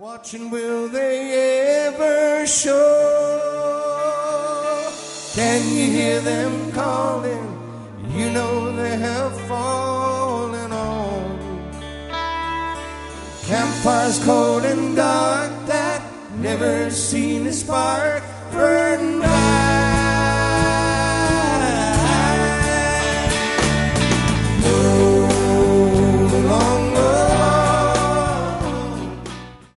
Watching, will they ever show? Can you hear them calling? You know they have fallen on. Campfires cold and dark that never seen a spark burn bright.